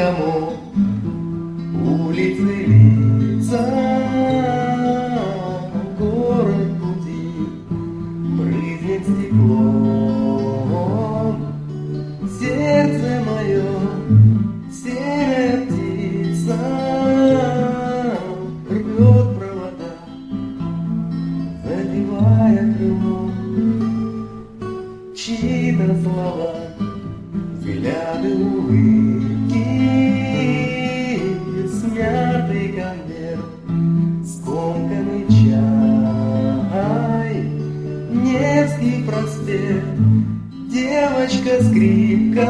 домов, улицы, лица, город пути брызнет стеклом. Сердце мое, серая птица, рвет провода, задевая крылом. Чьи-то слова, взгляды, улыбки, смятый конверт, скомканный чай, Невский проспект, девочка-скрипка,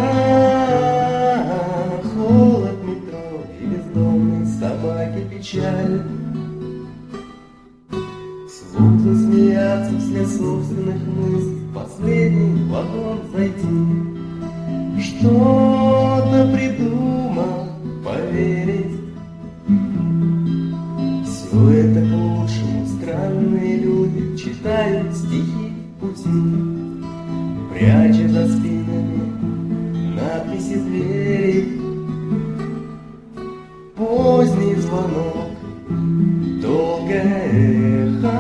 холод метро и бездомной собаки печаль. Вслух засмеяться вслед собственных мыслей, в последний вагон зайти, что-то придумал, поверить. Все это к лучшему, странные люди читают стихи в пути, пряча за спинами надписи двери. Поздний звонок, долгое эхо,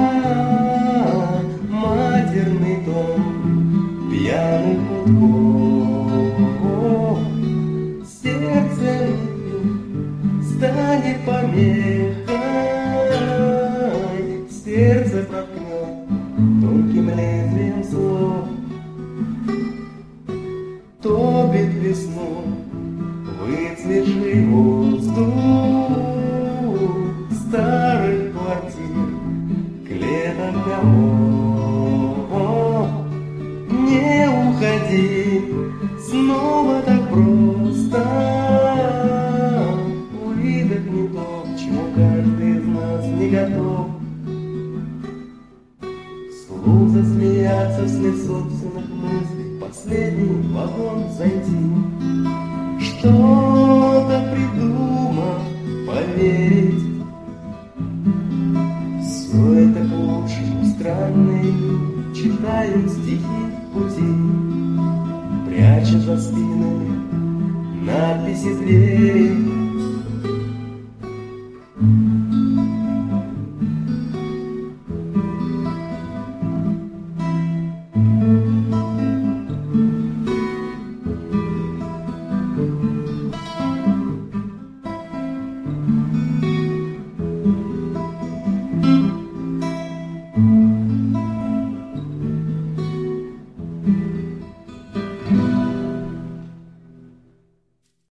матерный дом пьяных гудков. Сердце станет помехой, сердце проткнет тонким лезвием слов. Топит весну выцветший воздух старых квартир, клеток домов. Не уходи, снова так просто, выдохни то, к чему каждый из нас не готов. Вслух засмеяться вслед собственных мыслей, в последний вагон зайти, что-то придумал, поверить. Все это к лучшему, странные люди читают стихи в пути, пряча за спинами надписи двери.